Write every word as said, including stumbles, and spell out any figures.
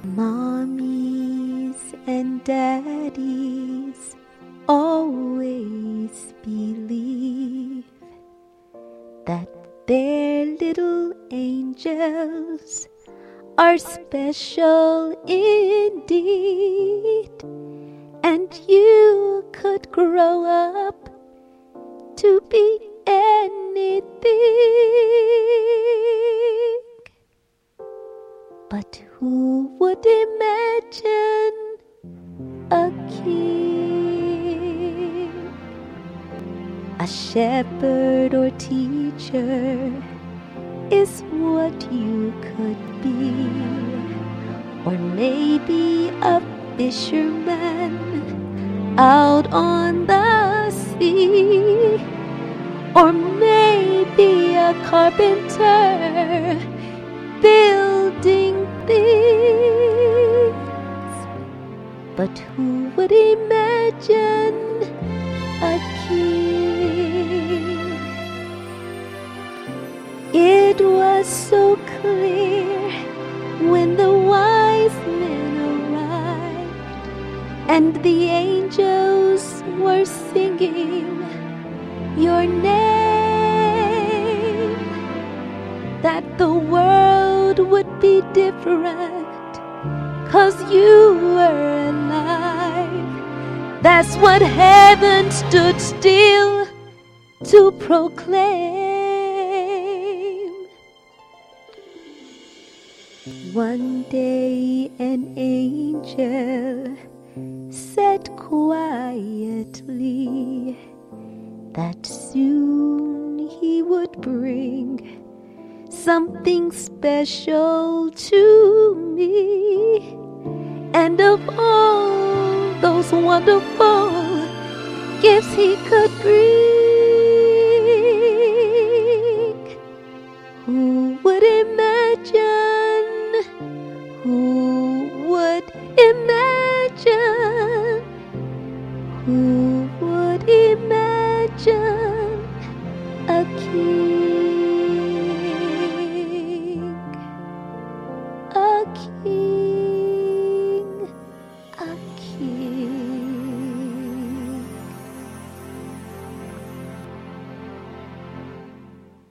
Mommies and daddies always believe that their little angels are special indeed, and you could grow up to be anything. But who would imagine a king? A shepherd or teacher is what you could be, or maybe a fisherman out on the sea, or maybe a carpenter building things. But who would imagine a king? It was so clear when the wise men arrived and the angels were singing your name, that the world would be different 'cause you were alive. That's what heaven stood still to proclaim. One day an angel said quietly that soon he would bring something special to me, and of all those wonderful gifts he could bring,